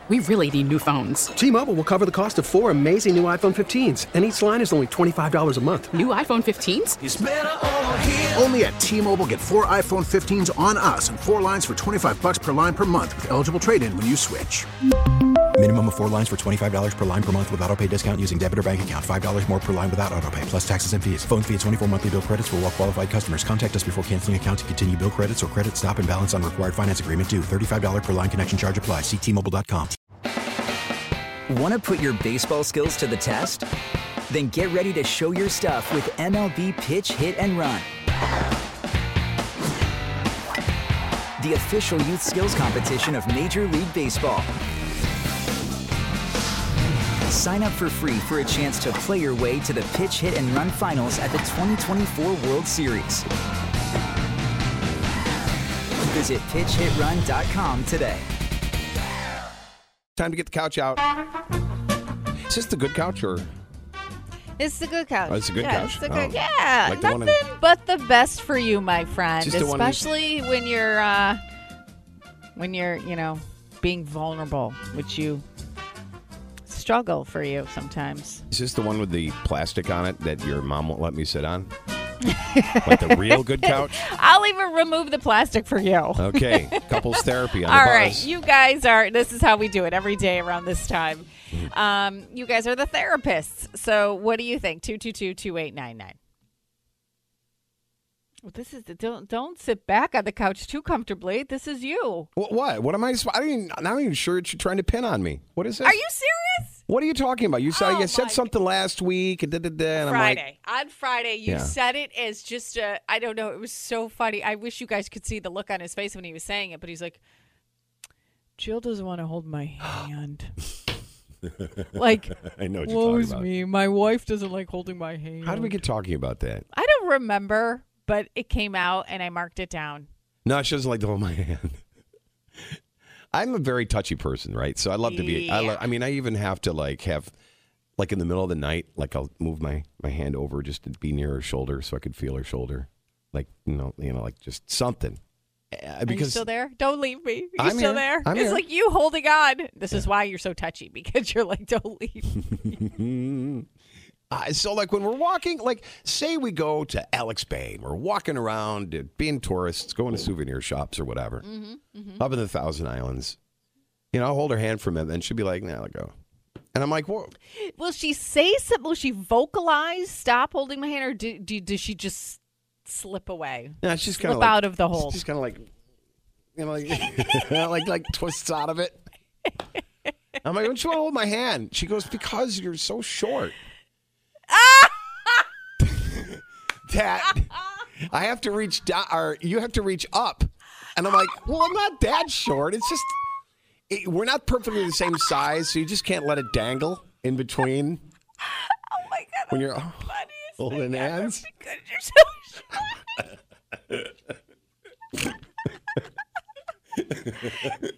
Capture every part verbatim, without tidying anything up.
we really need new phones. T-Mobile will cover the cost of four amazing new iPhone fifteens, and each line is only twenty-five dollars a month. New iPhone fifteens? It's better over here. Only at T-Mobile, get four iPhone fifteens on us and four lines for twenty-five dollars per line per month with eligible trade-in when you switch. Minimum of four lines for twenty-five dollars per line per month with autopay discount using debit or bank account. five dollars more per line without autopay, plus taxes and fees. Phone fee at twenty-four monthly bill credits for well-qualified customers. Contact us before canceling account to continue bill credits or credit stop and balance on required finance agreement due. thirty-five dollars per line connection charge applies. See T Mobile dot com. Want to put your baseball skills to the test? Then get ready to show your stuff with M L B Pitch, Hit, and Run. The official youth skills competition of Major League Baseball. Sign up for free for a chance to play your way to the Pitch, Hit, and Run finals at the twenty twenty-four World Series. Visit pitch hit run dot com today. Time to get the couch out. Is this the good couch or? It's the good couch. Oh, it's a good yeah, couch. It's the good, Oh. yeah, Like the one nothing in- but the best for you, my friend. Just the one in- Especially when you're, uh, when you're, you know, being vulnerable, which you struggle for you sometimes. Is this the one with the plastic on it that your mom won't let me sit on? Like the real good couch? I'll even remove the plastic for you. Okay. Couples therapy on All the right, buzz. you guys are, this is how we do it every day around this time. Um, you guys are the therapists. So what do you think? two two two, two eight nine nine. Well, this is the, don't don't sit back on the couch too comfortably. This is you. What? What, what am I? I don't even, I'm not even sure what you're trying to pin on me. What is this? Are you serious? What are you talking about? You said Oh, you said my- something last week, and, da, da, da, and I'm Friday. like, On Friday, you Yeah. said it as just a, I don't know, it was so funny. I wish you guys could see the look on his face when he was saying it, but he's like, Jill doesn't want to hold my hand. Like, I know what you're woe's talking about. me. My wife doesn't like holding my hand. How did we get talking about that? I don't remember, but it came out and I marked it down. No, she doesn't like to hold my hand. I'm a very touchy person, right? So I love to be. I, lo- Yeah. I mean, I even have to like have, like in the middle of the night, like I'll move my, my hand over just to be near her shoulder so I could feel her shoulder, like you know, you know, like just something. Uh, Are you still there? Don't leave me. Are you I'm still here. there? I'm it's here. like you holding on. This is why you're so touchy, because you're like, don't leave me. Uh, so, like, when we're walking, like, say we go to Alex Bay and we're walking around, uh, being tourists, going to souvenir shops or whatever, Mm-hmm, mm-hmm. up in the Thousand Islands. You know, I'll hold her hand for a minute, and she'll be like, nah, let go. And I'm like, whoa. Will she say something? Will she vocalize, stop holding my hand, or do, do, does she just slip away? Yeah, she's slip kind of like, out of the hold. She's kind of like, you know, like, like, like twists out of it. I'm like, don't you want to hold my hand? She goes, because you're so short. Dad, I have to reach down, or you have to reach up. And I'm like, well, I'm not that short. It's just, it, we're not perfectly the same size, so you just can't let it dangle in between. Oh, my God. When you're that's the funniest holding thing ever, hands. because you're so short.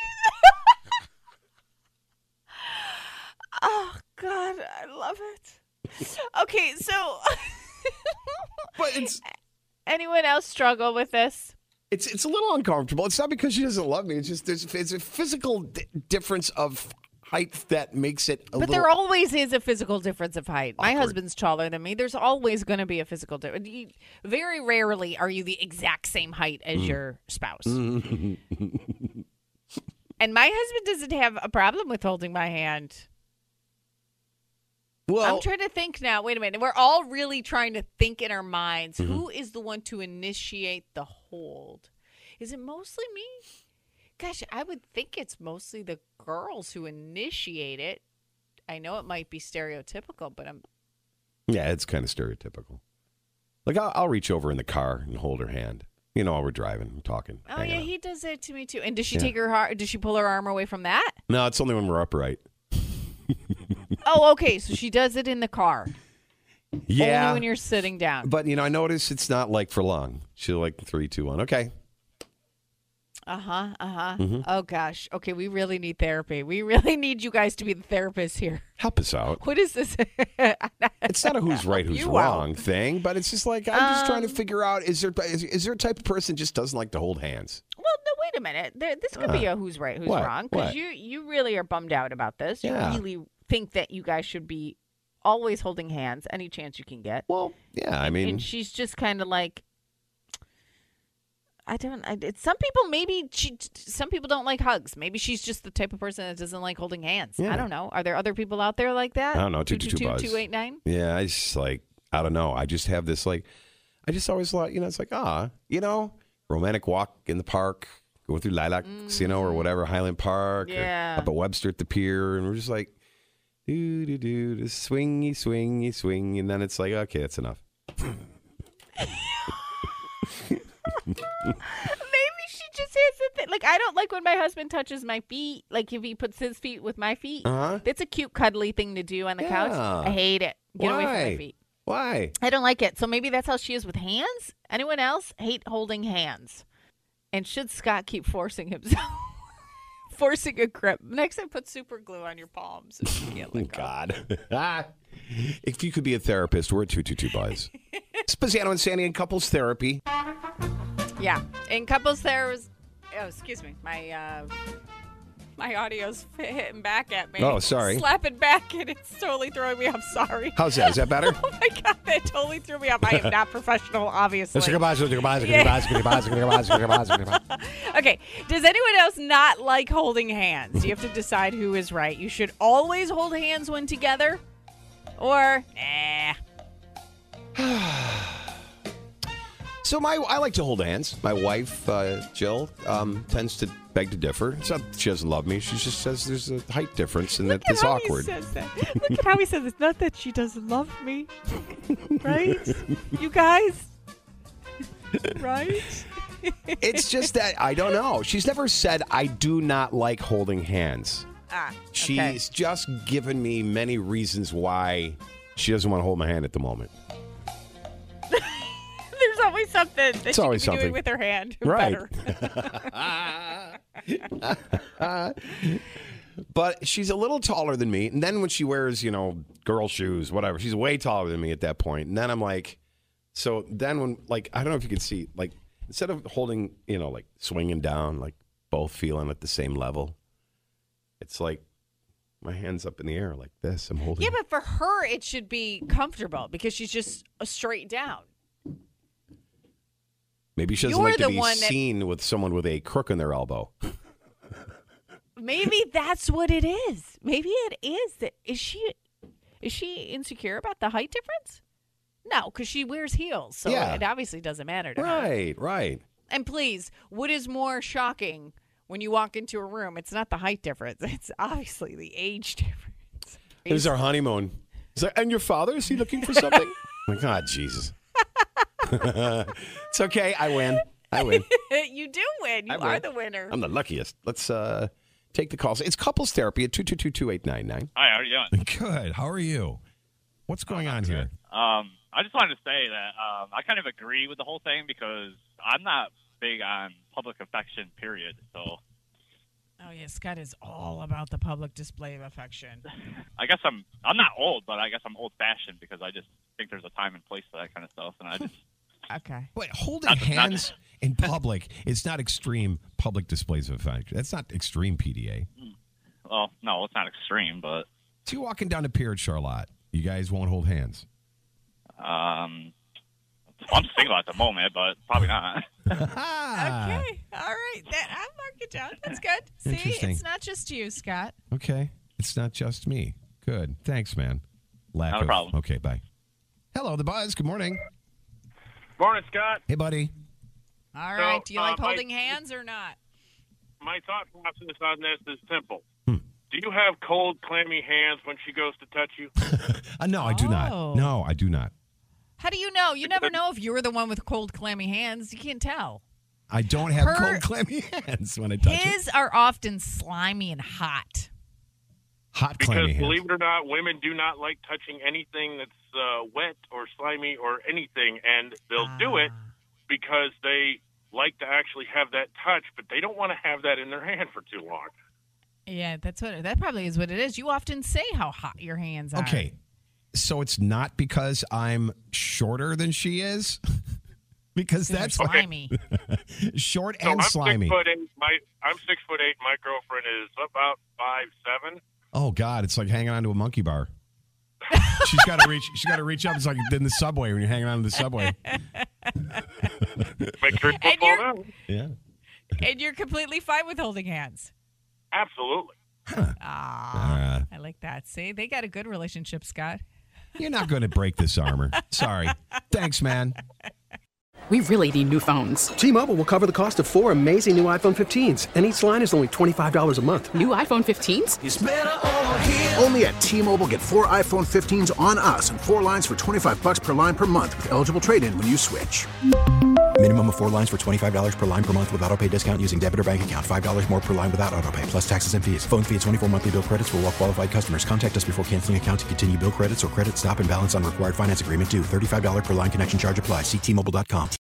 Oh, God, I love it. Okay, so But it's anyone else struggle with this? it's it's a little uncomfortable. It's not because she doesn't love me. It's just there's it's a physical di- difference of height that makes it a But little there always is a physical difference of height. My awkward. husband's taller than me. There's always going to be a physical difference. Very rarely are you the exact same height as Mm. your spouse. And my husband doesn't have a problem with holding my hand. well. I'm trying to think now. Wait a minute. We're all really trying to think in our minds. Mm-hmm. Who is the one to initiate the hold? Is it mostly me? Gosh, I would think it's mostly the girls who initiate it. I know it might be stereotypical, but I'm. Yeah, it's kind of stereotypical. Like I'll, I'll reach over in the car and hold her hand. You know, while we're driving, and talking. Oh hanging yeah, out. he does that to me too. And does she Yeah. take her heart? Does she pull her arm away from that? No, it's only when we're upright. Oh, okay. So she does it in the car. Yeah, Only when you're sitting down. but you know, I notice it's not like for long. She'll like three, two, one. Okay. Uh huh. Uh huh. Mm-hmm. Oh gosh. Okay, we really need therapy. We really need you guys to be the therapists here. Help us out. What is this? It's not a who's right, who's You wrong out. thing, but it's just like I'm just trying to Um, figure out: is there is, is there a type of person just doesn't like to hold hands? Well, no, wait wait a minute. There, this could be a who's right, who's What? wrong. Because What? you, you really are bummed out about this. You Yeah. really think that you guys should be always holding hands any chance you can get. Well, yeah, I mean, and she's just kind of like, I don't. I, it's, some people maybe she. Some people don't like hugs. Maybe she's just the type of person that doesn't like holding hands. Yeah. I don't know. Are there other people out there like that? I don't know. Two two two buzz. two eight nine. Yeah, I just like I don't know. I just have this like, I just always thought, you know, it's like ah, you know, romantic walk in the park, going through Lilac, mm. you know, or whatever, Highland Park, yeah, or up at Webster at the pier, and we're just like, do do do, do swingy, swingy, swing, and then it's like, okay, that's enough. Maybe she just has a thing. Like, I don't like when my husband touches my feet. Like, if he puts his feet with my feet. Uh-huh. It's a cute, cuddly thing to do on the Yeah. couch. I hate it. Get Why? away from my feet. Why? I don't like it. So maybe that's how she is with hands? Anyone else hate holding hands? And should Scott keep forcing himself? Forcing a grip. Next time, put super glue on your palms. And you can't let go. God. If you could be a therapist, we're at two two two Buzz. Spaziano and Sandy and couples therapy. Yeah. In couples therapy. Oh, excuse me. My uh, my audio's hitting back at me. Oh, sorry. Slapping back, and it's totally throwing me off. Sorry. How's that? Is that better? Oh, my God. That totally threw me off. I am not professional, obviously. Okay. Does anyone else not like holding hands? You have to decide who is right. You should always hold hands when together, or nah. So my, I like to hold hands. My wife, uh, Jill, um, tends to beg to differ. It's not that she doesn't love me. She just says there's a height difference and that Look at it's how awkward. He says that. Look at how he says it's not that she doesn't love me, right? You guys, right? It's just that I don't know. She's never said I do not like holding hands. Ah, okay. She's just given me many reasons why she doesn't want to hold my hand at the moment. There's always something that it's she always can be something doing with her hand. Right. Better. But she's a little taller than me. And then when she wears, you know, girl shoes, whatever, she's way taller than me at that point. And then I'm like, so then when, like, I don't know if you can see, like, instead of holding, you know, like swinging down, like both feeling at the same level, it's like my hand's up in the air like this. I'm holding. Yeah, but for her, it should be comfortable because she's just a straight down. Maybe she doesn't You're like to the be one that- seen with someone with a crook in their elbow. Maybe that's what it is. Maybe it is. That is she? Is she insecure about the height difference? No, because she wears heels, so Yeah. it obviously doesn't matter to her. Right, right. And please, what is more shocking when you walk into a room? It's not the height difference. It's obviously the age difference. It was our honeymoon. He's like, and your father? Is he looking for something? My God, Jesus. It's okay. I win. I win. You do win. You I are win. the winner. I'm the luckiest. Let's uh, take the calls. It's couples therapy at two two two, two eight nine nine. Hi, how are you doing? Good. How are you? What's going on here? Um, I just wanted to say that um, I kind of agree with the whole thing because I'm not big on public affection, period. So Oh, yeah, Scott is all about the public display of affection. I guess I'm I'm not old, but I guess I'm old-fashioned because I just think there's a time and place for that kind of stuff, and I just Okay. Wait, holding Not- not- hands in public is not extreme public displays of affection. That's not extreme P D A. well, no, it's not extreme, but So you're walking down the pier at Charlotte. You guys won't hold hands. um, I'm single at the moment, but probably not. Ah, Okay. All right. That, I'll mark it down. That's good. See, Interesting. it's not just you, Scott. Okay. It's not just me. Good. Thanks, man. Lack Not a of- problem. Okay, bye. Hello, The Buzz. Good morning. Morning, Scott. Hey, buddy. All So, right. Do you like uh, my- holding hands or not? My thought process on this is simple. Hmm. Do you have cold, clammy hands when she goes to touch you? Uh, no, I do Oh. not. No, I do not. How do you know? You never know if you're the one with cold, clammy hands. You can't tell. I don't have Her- cold, clammy hands when I touch it. His are often slimy and hot. Hot, Because clammy hands. believe it or not, women do not like touching anything that's uh, wet or slimy or anything, and they'll do it because they like to actually have that touch, but they don't want to have that in their hand for too long. Yeah, that's what that probably is what it is. You often say how hot your hands are. Okay. So it's not because I'm shorter than she is? Because that's why- slimy. Short So and I'm slimy. Six foot eight. My I'm six foot eight. My girlfriend is about five seven. Oh God, it's like hanging onto a monkey bar. she's got to reach. She's got to reach up. It's like in the subway when you're hanging on to the subway. Make sure And fall you're- down. Yeah. And you're completely fine with holding hands. Absolutely. Ah, Uh, I like that. See, they got a good relationship, Scott. you're not going to break this armor. Sorry. Thanks, man. We really need new phones. T-Mobile will cover the cost of four amazing new iPhone fifteens, and each line is only twenty-five dollars a month. New iPhone fifteens? Only at T-Mobile, get four iPhone fifteens on us and four lines for twenty-five bucks per line per month with eligible trade-in when you switch. Minimum of four lines for twenty-five dollars per line per month with autopay discount using debit or bank account. five dollars more per line without autopay, plus taxes and fees. Phone fee at twenty-four monthly bill credits for well-qualified customers. Contact us before canceling account to continue bill credits or credit stop and balance on required finance agreement due. thirty-five dollars per line connection charge applies. See T Mobile dot com.